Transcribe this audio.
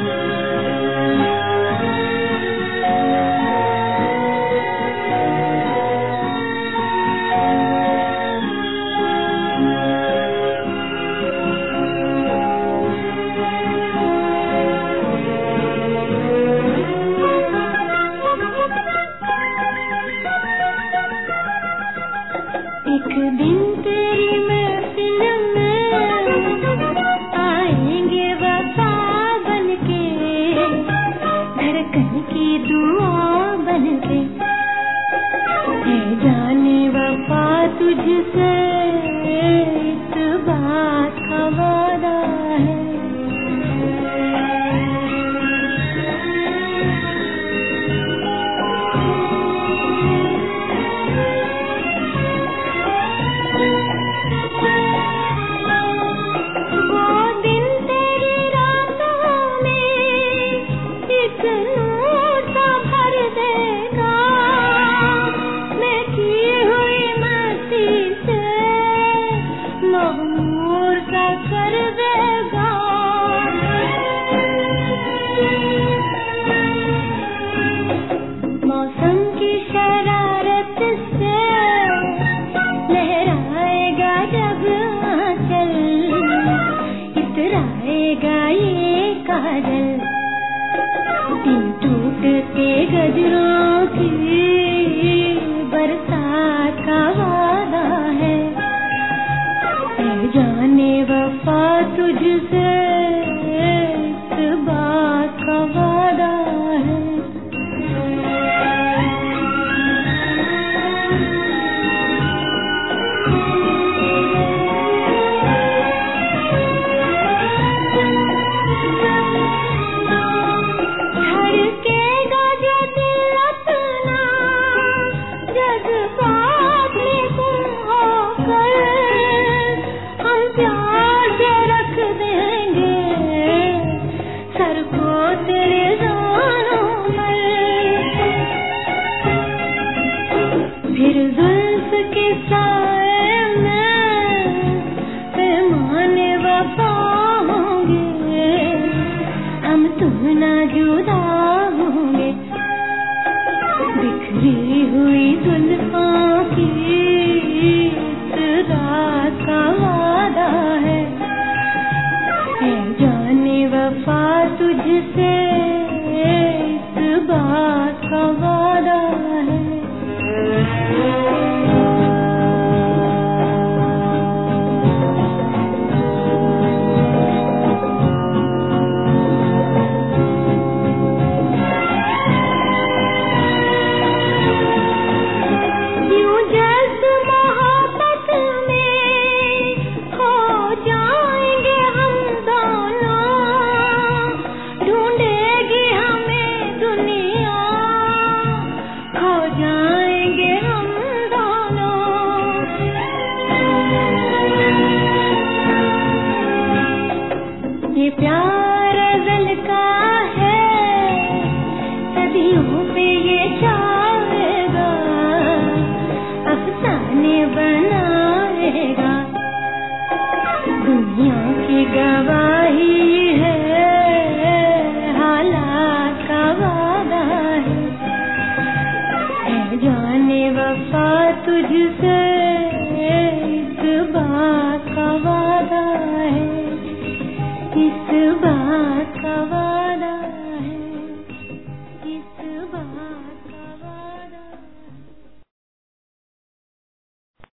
एक दिन तेरी महफिल में आएंगे वफा बनके, धड़कन की दुआ बनके। है जाने वफा तुझसे इस बात का वादा है। मौसम की शरारत से लहराएगा जब आंचल, इतराएगा ये काजल। इन टूटते गजरों की बरसात का वादा है। जाने वफा तुझसे इस बात का वादा है। धड़केगा जो दिल अपना जज्बात में गुम होकर, हम प्यार से रख देंगे सर को तेरे दानों पर। फिर जुल्फ के साए में पैमाने वफा होंगे, हम तुम ना जुदा होंगे। बिखरी हुई जुल्फों की इस रात का वादा है। जाने वफा तुझसे इस बात का वादा है। यूं जैसे मोहब्बत में खो जाएंगे हम दोनों, ढूंढेगी हमें दुनिया, खो जाएंगे हम दोनों। ये प्यार अज़ल का है, सदियों पे ये चाहेगा, अफसाने बनाएगा। दुनिया की गवाही है, हालात का वादा है। जाने वफा तुझसे